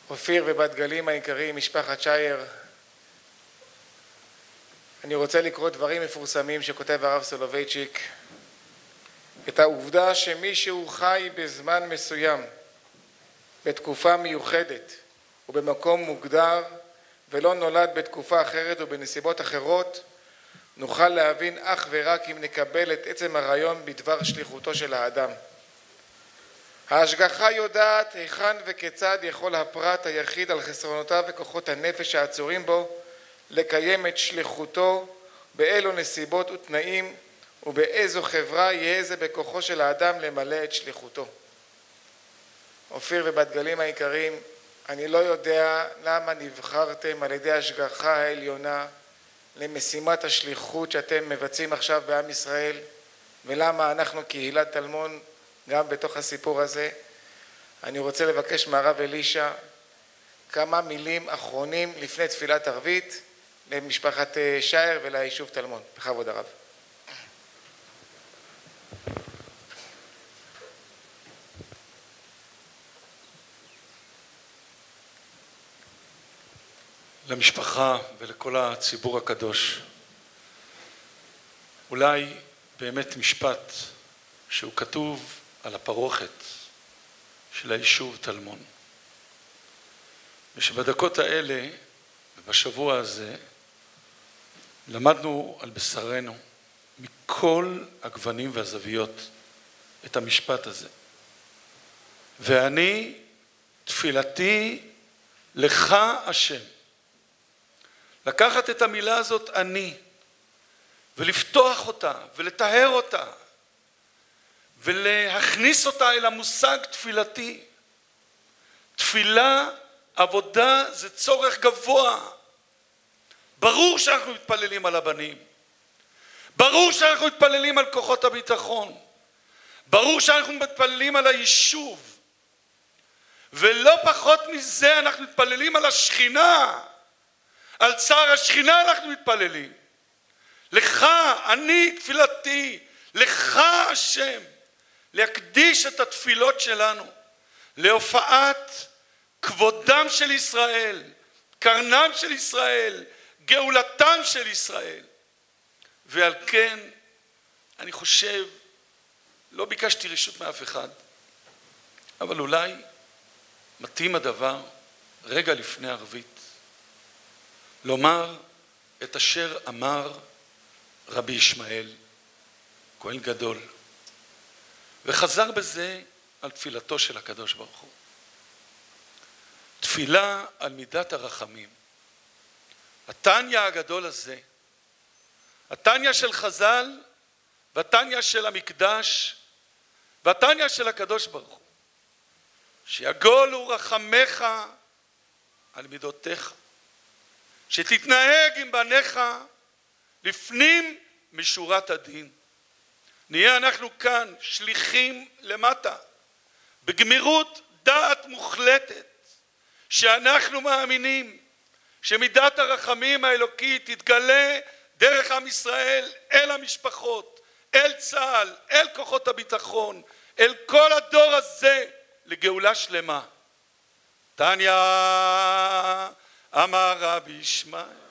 אופיר ובת גלים היקרים, משפחת שייר, אני רוצה לקרוא דברים מפורסמים שכותב הרב סולובייצ'יק. את העובדה שמישהו חי בזמן מסוים, בתקופה מיוחדת ובמקום מוגדר, ולא נולד בתקופה אחרת ובנסיבות אחרות, נוכל להבין אך ורק אם נקבל את עצם הרעיון בדבר שליחותו של האדם. ההשגחה יודעת היכן וכיצד יכול הפרט היחיד על חסרונותיו וכוחות הנפש העצורים בו לקיים את שליחותו, באילו נסיבות ותנאים ובאיזו חברה יהיה זה בכוחו של האדם למלא את שליחותו. אופיר ובת גלים היקרים, אני לא יודע למה נבחרתם על ידי השגחה העליונה למשימת השליחות שאתם מבצעים עכשיו בעם ישראל, ולמה אנחנו קהילת תלמון גם בתוך הסיפור הזה. אני רוצה לבקש מהרב אלישע כמה מילים אחרונים לפני תפילת ערבית למשפחת שייר וליישוב תלמון. בכבוד הרב. למשפחה ולכל הציבור הקדוש, אולי באמת משפט שהוא כתוב על הפרוכת של היישוב תלמון, ושבדקות האלה ובשבוע הזה למדנו על בשרנו מכל הגוונים והזוויות את המשפט הזה. ואני תפילתי לך השם. לקחת את המילה הזאת אני ולפתוח אותה ולטהר אותה ולהכניס אותה אל המושג תפילתי. תפילה, עבודה, זה צורך גבוה. ברור שאנחנו מתפללים על הבנים, ברור שאנחנו מתפללים על כוחות הביטחון, ברור שאנחנו מתפללים על היישוב, ולא פחות מזה אנחנו מתפללים על השכינה, על צער השכינה אנחנו מתפללים. לך אני תפילתי, לך השם, להקדיש את התפילות שלנו להופעת כבודם של ישראל, קרנם של ישראל, גאולתם של ישראל. ועל כן אני חושב, לא ביקשתי רשות מאף אחד, אבל אולי מתאים הדבר רגע לפני ערבית לומר את אשר אמר רבי ישמעאל, כהן גדול, וחזר בזה על תפילתו של הקדוש ברוך הוא. תפילה על מידת הרחמים. התניא הגדול הזה, התניא של חז"ל והתניא של המקדש והתניא של הקדוש ברוך הוא, שיגולו רחמך על מידותיך, שתתנהג עם בניך לפנים משורת הדין. נהיה אנחנו כאן שליחים למטה בגמירות דעת מוחלטת, שאנחנו מאמינים שמידת הרחמים האלוקית תתגלה דרך עם ישראל אל המשפחות, אל צה"ל, אל כוחות הביטחון, אל כל הדור הזה לגאולה שלמה. תניא אמר רבי ישמעאל